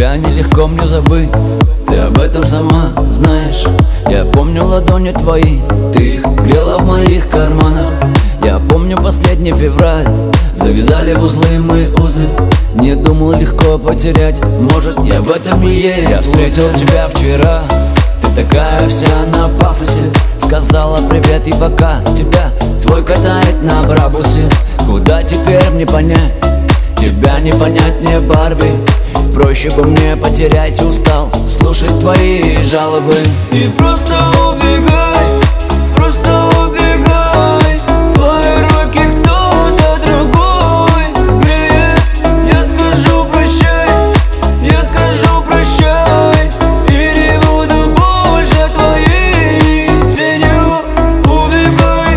Тебя нелегко мне забыть, ты об этом сама знаешь. Я помню ладони твои, ты их грела в моих карманах. Я помню последний февраль, завязали в узлы мы узы. Не думал легко потерять, может я в этом и есть. Я встретил тебя вчера, ты такая вся на пафосе. Сказала привет и пока, тебя твой катает на Брабусе. Куда теперь мне понять, тебя не понять мне, Барби. Проще бы мне потерять, устал слушать твои жалобы. И просто убегай, просто убегай. Твои руки кто-то другой греет. Я скажу прощай, я скажу прощай. И не буду больше твоей тенью. Убегай,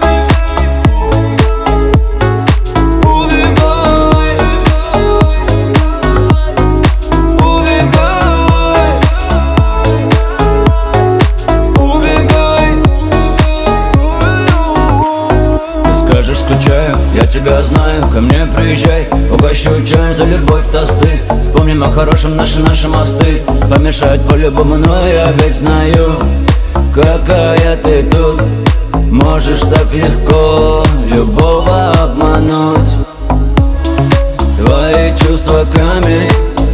убегай, убегай. Ты скажешь скучаю, я тебя знаю, ко мне приезжай. Угощу чаем за любовь тосты. Вспомним о хорошем наши мосты. Помешать по-любому, но я ведь знаю, какая ты тут. Можешь так легко любого обмануть. Твои чувства камень,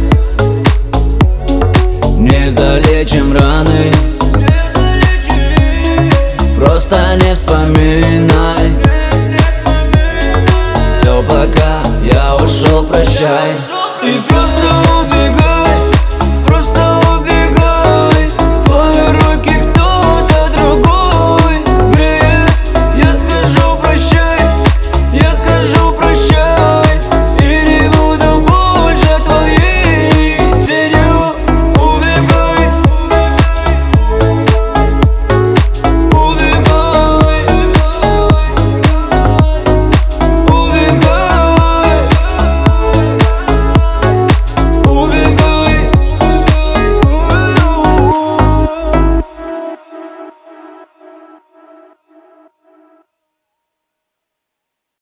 не залечим раны. Просто не вспоминай. Все, пока я ушел, прощай. И просто убегай.